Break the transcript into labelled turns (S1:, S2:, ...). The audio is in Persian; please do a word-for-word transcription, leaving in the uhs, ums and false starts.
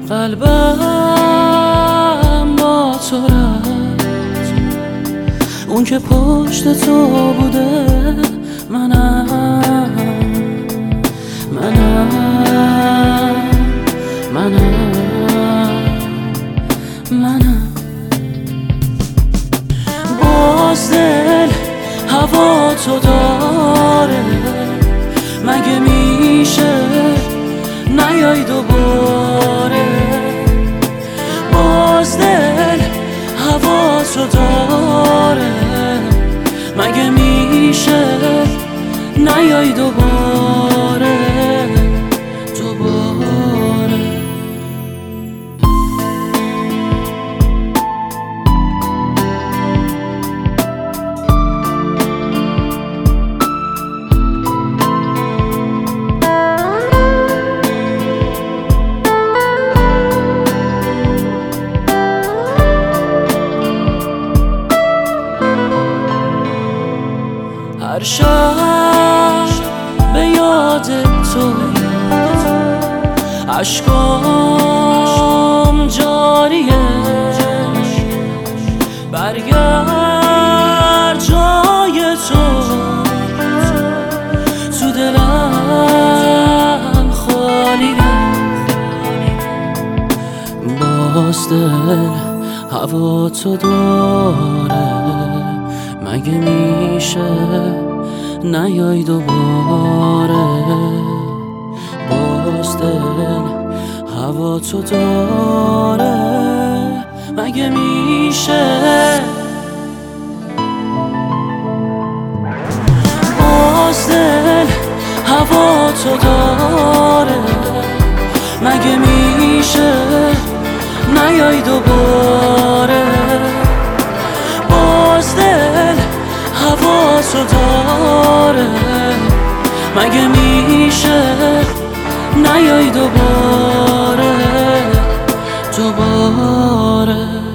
S1: قلبم با تو رفت، اون که پشت تو بوده منم منم منم منم باز دل هوا تو داره، مگه میشه نیای دوباره؟ باز دل هوا تو داره، مگه میشه نیای دوباره دوباره؟ هر شب به یاد تو عشقام جاریه، برگرد جای تو تو دلم خالیه. باز دل هوا تو داره، مگه میشه نیای دوباره؟ باز دل هوا تو داره، مگه میشه؟ باز دل هوا تو داره، مگه میشه نیای دوباره؟ باز دل هوا تو داره، مگه میشه نیای دوباره دوباره؟